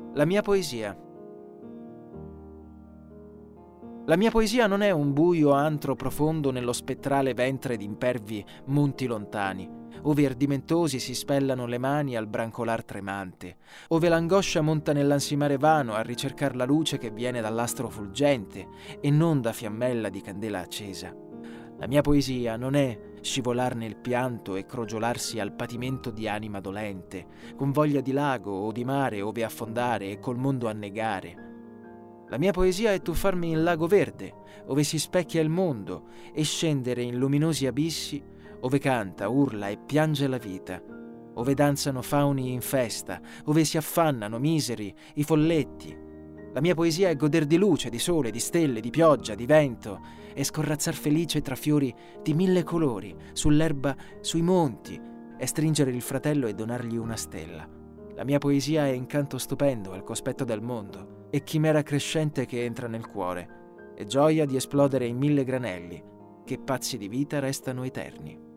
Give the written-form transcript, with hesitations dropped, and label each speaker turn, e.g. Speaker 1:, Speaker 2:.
Speaker 1: La mia poesia. La mia poesia non è un buio antro profondo nello spettrale ventre d'impervi monti lontani, ove ardimentosi si spellano le mani al brancolar tremante, ove l'angoscia monta nell'ansimare vano a ricercar la luce che viene dall'astro fulgente e non da fiammella di candela accesa. La mia poesia non è scivolar nel pianto e crogiolarsi al patimento di anima dolente, con voglia di lago o di mare ove affondare e col mondo annegare. La mia poesia è tuffarmi in lago verde, ove si specchia il mondo, e scendere in luminosi abissi, ove canta, urla e piange la vita, ove danzano fauni in festa, ove si affannano miseri i folletti. La mia poesia è goder di luce, di sole, di stelle, di pioggia, di vento, e scorrazzar felice tra fiori di 1000 colori, sull'erba, sui monti, e stringere il fratello e donargli una stella. La mia poesia è incanto stupendo al cospetto del mondo, e chimera crescente che entra nel cuore, e gioia di esplodere in 1000 granelli, che pazzi di vita restano eterni.